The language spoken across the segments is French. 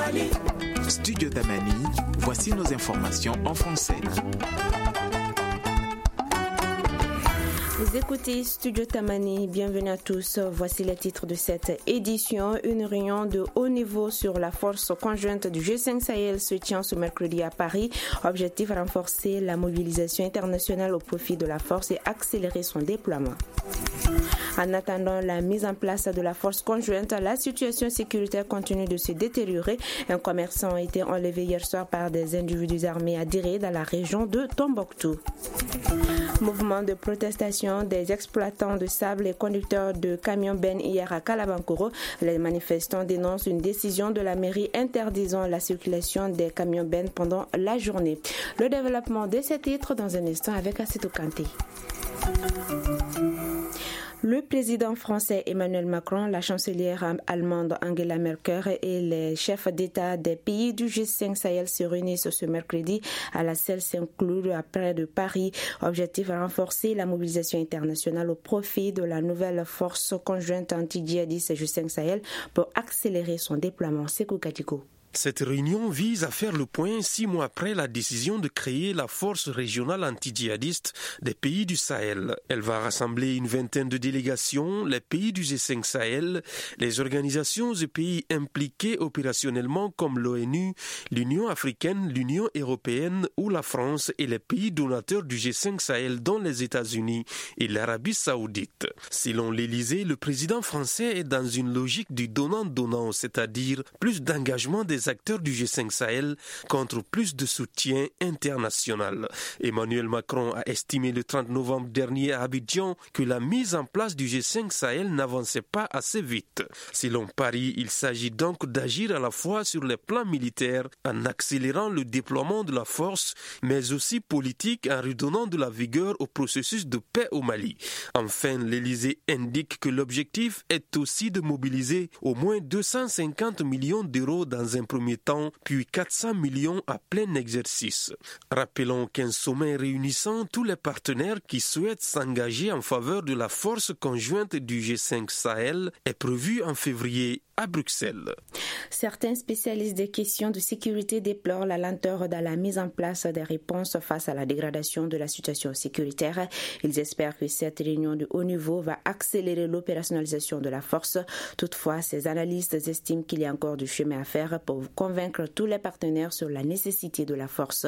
Studio Tamani, voici nos informations en français. Vous écoutez Studio Tamani, bienvenue à tous. Voici les titres de cette édition. Une réunion de haut niveau sur la force conjointe du G5 Sahel se tient ce mercredi à Paris. Objectif, renforcer la mobilisation internationale au profit de la force et accélérer son déploiement. En attendant la mise en place de la force conjointe, la situation sécuritaire continue de se détériorer. Un commerçant a été enlevé hier soir par des individus armés à Diré dans la région de Tombouctou. Mouvement de protestation des exploitants de sable et conducteurs de camions bennes hier à Kalabankoro. Les manifestants dénoncent une décision de la mairie interdisant la circulation des camions bennes pendant la journée. Le développement de ces titres dans un instant avec Assetou Kanté. Le président français Emmanuel Macron, la chancelière allemande Angela Merkel et les chefs d'État des pays du G5 Sahel se réunissent ce mercredi à la salle Saint-Cloud près de Paris. Objectif, renforcer la mobilisation internationale au profit de la nouvelle force conjointe anti-djihadiste G5 Sahel pour accélérer son déploiement. Sekou Kadiko. Cette réunion vise à faire le point 6 mois après la décision de créer la force régionale anti-djihadiste des pays du Sahel. Elle va rassembler une vingtaine de délégations, les pays du G5 Sahel, les organisations et pays impliqués opérationnellement comme l'ONU, l'Union africaine, l'Union européenne ou la France et les pays donateurs du G5 Sahel dont les États-Unis et l'Arabie saoudite. Selon l'Élysée, le président français est dans une logique du donnant-donnant, c'est-à-dire plus d'engagement des acteurs du G5 Sahel contre plus de soutien international. Emmanuel Macron a estimé le 30 novembre dernier à Abidjan que la mise en place du G5 Sahel n'avançait pas assez vite. Selon Paris, il s'agit donc d'agir à la fois sur les plans militaires en accélérant le déploiement de la force, mais aussi politique en redonnant de la vigueur au processus de paix au Mali. Enfin, l'Élysée indique que l'objectif est aussi de mobiliser au moins 250 millions d'euros dans un premier temps, puis 400 millions à plein exercice. Rappelons qu'un sommet réunissant tous les partenaires qui souhaitent s'engager en faveur de la force conjointe du G5 Sahel est prévu en février à Bruxelles. Certains spécialistes des questions de sécurité déplorent la lenteur dans la mise en place des réponses face à la dégradation de la situation sécuritaire. Ils espèrent que cette réunion de haut niveau va accélérer l'opérationnalisation de la force. Toutefois, ces analystes estiment qu'il y a encore du chemin à faire pour convaincre tous les partenaires sur la nécessité de la force.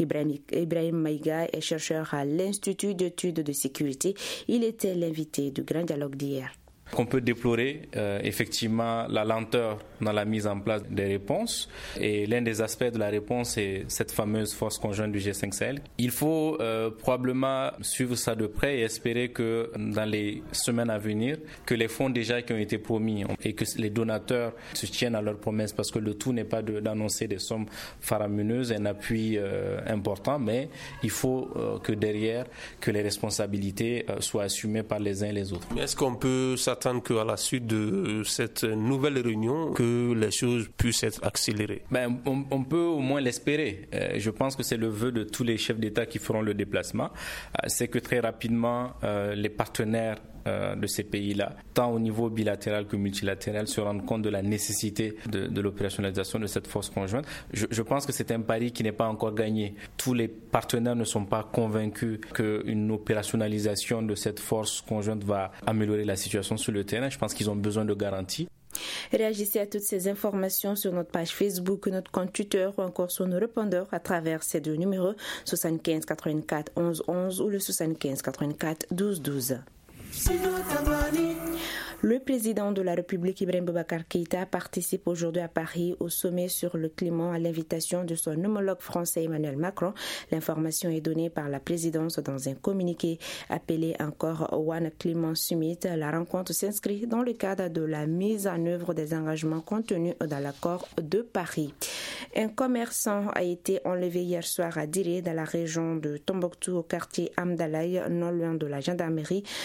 Ibrahim Maïga est chercheur à l'Institut d'études de sécurité. Il était l'invité du Grand Dialogue d'hier. On peut déplorer effectivement la lenteur dans la mise en place des réponses, et l'un des aspects de la réponse est cette fameuse force conjointe du G5 Sahel. Il faut probablement suivre ça de près et espérer que dans les semaines à venir, que les fonds déjà qui ont été promis et que les donateurs se tiennent à leurs promesses, parce que le tout n'est pas d'annoncer des sommes faramineuses, un appui important, mais il faut que derrière, que les responsabilités soient assumées par les uns et les autres. Mais est-ce qu'on peut s'attendre qu'à la suite de cette nouvelle réunion, que les choses puissent être accélérées? On peut au moins l'espérer. Je pense que c'est le vœu de tous les chefs d'État qui feront le déplacement. C'est que très rapidement, les partenaires de ces pays-là, tant au niveau bilatéral que multilatéral, se rendent compte de la nécessité de l'opérationnalisation de cette force conjointe. Je pense que c'est un pari qui n'est pas encore gagné. Tous les partenaires ne sont pas convaincus qu'une opérationnalisation de cette force conjointe va améliorer la situation sur le terrain. Je pense qu'ils ont besoin de garanties. Réagissez à toutes ces informations sur notre page Facebook, notre compte Twitter ou encore sur nos répondeurs à travers ces deux numéros 75 84 11 11 ou le 75 84 12 12. Le président de la République, Ibrahim Boubacar Keïta, participe aujourd'hui à Paris au sommet sur le climat à l'invitation de son homologue français Emmanuel Macron. L'information est donnée par la présidence dans un communiqué appelé encore One Climate Summit. La rencontre s'inscrit dans le cadre de la mise en œuvre des engagements contenus dans l'accord de Paris. Un commerçant a été enlevé hier soir à Diré, dans la région de Tombouctou, au quartier Amdalaï, non loin de la gendarmerie.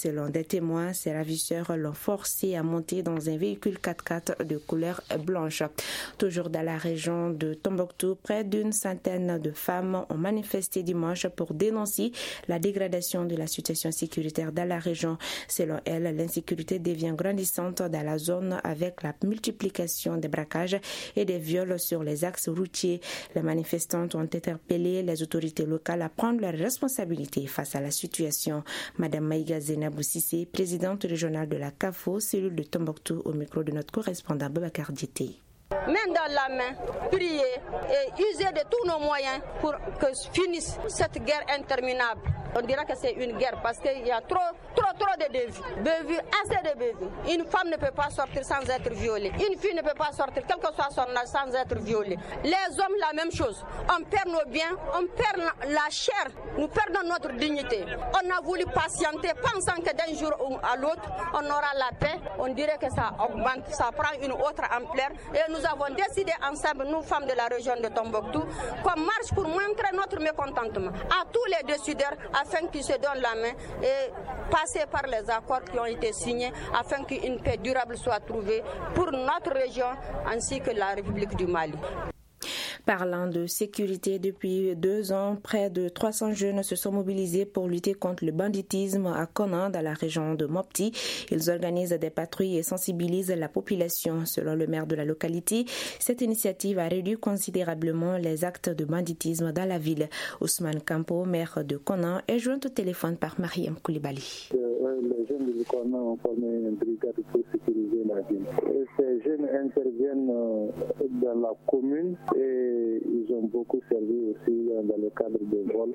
Selon des témoins, ces ravisseurs l'ont forcé à monter dans un véhicule 4x4 de couleur blanche. Toujours dans la région de Tombouctou, près d'une centaine de femmes ont manifesté dimanche pour dénoncer la dégradation de la situation sécuritaire dans la région. Selon elles, l'insécurité devient grandissante dans la zone avec la multiplication des braquages et des viols sur les axes routiers. Les manifestantes ont interpellé les autorités locales à prendre leurs responsabilités face à la situation. Madame Maïga Zenabou Sissé, présidente régionale de la CAFO, cellule de Tombouctou, au micro de notre correspondant Babacar Djité. Main dans la main, prier et user de tous nos moyens pour que finisse cette guerre interminable. On dirait que c'est une guerre parce qu'il y a trop de bévues, assez de bévues. Une femme ne peut pas sortir sans être violée. Une fille ne peut pas sortir, quel que soit son âge, sans être violée. Les hommes, la même chose. On perd nos biens, on perd la chair, nous perdons notre dignité. On a voulu patienter, pensant que d'un jour à l'autre, on aura la paix. On dirait que ça augmente, ça prend une autre ampleur. Et nous avons décidé ensemble, nous femmes de la région de Tombouctou, qu'on marche pour montrer notre mécontentement à tous les décideurs afin qu'ils se donnent la main et passer par les accords qui ont été signés afin qu'une paix durable soit trouvée pour notre région ainsi que la République du Mali. Parlant de sécurité, depuis 2 ans, près de 300 jeunes se sont mobilisés pour lutter contre le banditisme à Konan, dans la région de Mopti. Ils organisent des patrouilles et sensibilisent la population. Selon le maire de la localité, cette initiative a réduit considérablement les actes de banditisme dans la ville. Ousmane Kampo, maire de Konan, est joint au téléphone par Mariam Koulibaly. Les jeunes de Konan ont formé une brigade pour sécuriser la ville. Et ces jeunes interviennent dans la commune et ils ont beaucoup servi aussi dans le cadre des vols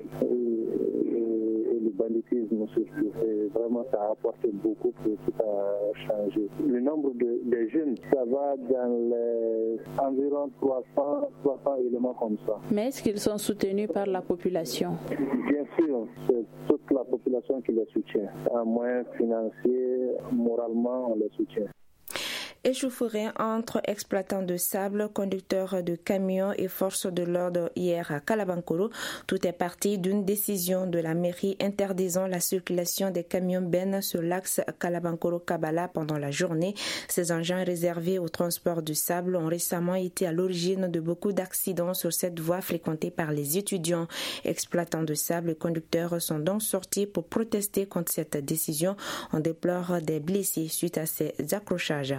et le banditisme surtout. Et vraiment, ça a apporté beaucoup pour tout a changé. Le nombre de jeunes, ça va dans les environ 300 éléments comme ça. Mais est-ce qu'ils sont soutenus par la population? Bien sûr, c'est toute la population qui les soutient. En moyens financiers, moralement, on les soutient. Échauffourée entre exploitants de sable, conducteurs de camions et forces de l'ordre hier à Kalabankoro. Tout est parti d'une décision de la mairie interdisant la circulation des camions bennes sur l'axe Kalabankoro-Kabala pendant la journée. Ces engins réservés au transport du sable ont récemment été à l'origine de beaucoup d'accidents sur cette voie fréquentée par les étudiants. Exploitants de sable et conducteurs sont donc sortis pour protester contre cette décision. On déplore des blessés suite à ces accrochages.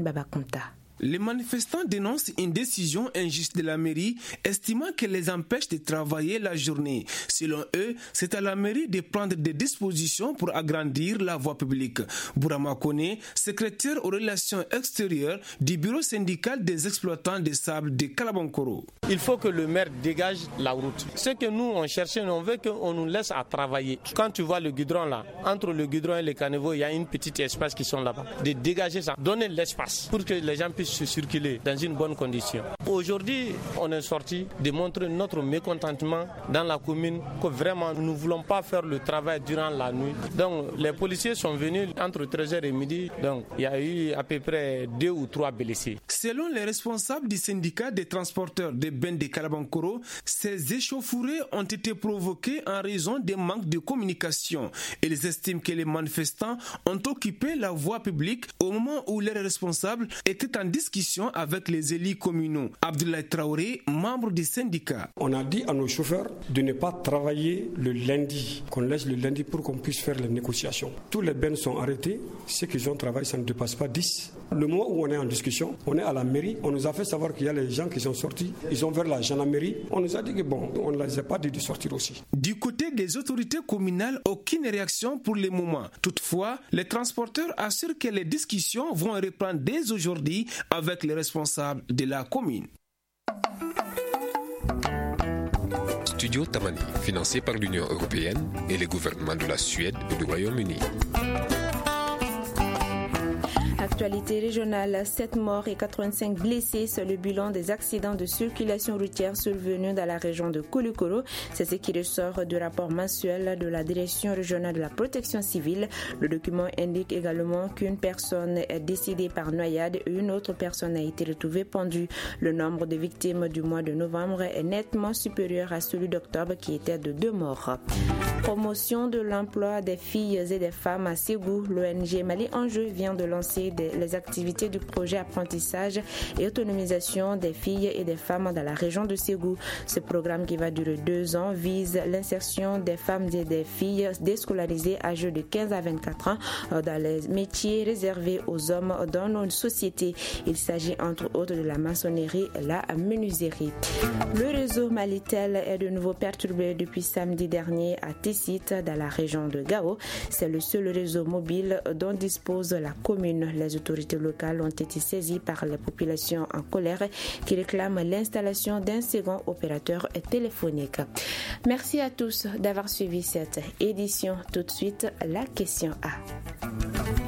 Les manifestants dénoncent une décision injuste de la mairie, estimant qu'elle les empêche de travailler la journée. Selon eux, c'est à la mairie de prendre des dispositions pour agrandir la voie publique. Bourama Kone, secrétaire aux relations extérieures du bureau syndical des exploitants de sable de Kalabankoro. Il faut que le maire dégage la route. Ce que nous on cherchait, on veut qu'on nous laisse à travailler. Quand tu vois le goudron là, entre le goudron et le caniveau, il y a une petite espace qui sont là-bas. De dégager ça, donner l'espace pour que les gens puissent se circuler dans une bonne condition. Aujourd'hui, on est sorti de montrer notre mécontentement dans la commune que vraiment nous ne voulons pas faire le travail durant la nuit. Donc les policiers sont venus entre 13h et midi. Donc il y a eu à peu près 2 ou 3 blessés. Selon les responsables du syndicat des transporteurs de bennes de Kalabankoro, ces échauffourées ont été provoquées en raison des manques de communication. Ils estiment que les manifestants ont occupé la voie publique au moment où leurs responsables étaient en discussion avec les élus communaux. Abdoulaye Traoré, membre du syndicat. On a dit à nos chauffeurs de ne pas travailler le lundi, qu'on laisse le lundi pour qu'on puisse faire les négociations. Tous les bennes sont arrêtés, ceux qui ont travaillé, ça ne dépasse pas 10. Le moment où on est en discussion, on est à la mairie, on nous a fait savoir qu'il y a les gens qui sont sortis, ils ont vers la gendarmerie, on nous a dit que bon, on ne les a pas dit de sortir aussi. Du côté des autorités communales, aucune réaction pour le moment. Toutefois, les transporteurs assurent que les discussions vont reprendre dès aujourd'hui avec les responsables de la commune. Studio Tamani, financé par l'Union européenne et les gouvernements de la Suède et du Royaume-Uni. Actualité régionale, 7 morts et 85 blessés, c'est le bilan des accidents de circulation routière survenus dans la région de Koulikoro. C'est ce qui ressort du rapport mensuel de la Direction régionale de la protection civile. Le document indique également qu'une personne est décédée par noyade et une autre personne a été retrouvée pendue. Le nombre de victimes du mois de novembre est nettement supérieur à celui d'octobre qui était de 2 morts. Promotion de l'emploi des filles et des femmes à Ségou, l'ONG Mali Enjeu vient de lancer les activités du projet apprentissage et autonomisation des filles et des femmes dans la région de Ségou. Ce programme qui va durer 2 ans vise l'insertion des femmes et des filles déscolarisées âgées de 15 à 24 ans dans les métiers réservés aux hommes dans nos sociétés. Il s'agit entre autres de la maçonnerie et la menuiserie. Le réseau Malitel est de nouveau perturbé depuis samedi dernier à Tessit, dans la région de Gao. C'est le seul réseau mobile dont dispose la commune. Les autorités locales ont été saisies par les populations en colère qui réclament l'installation d'un second opérateur téléphonique. Merci à tous d'avoir suivi cette édition. Tout de suite, la question A.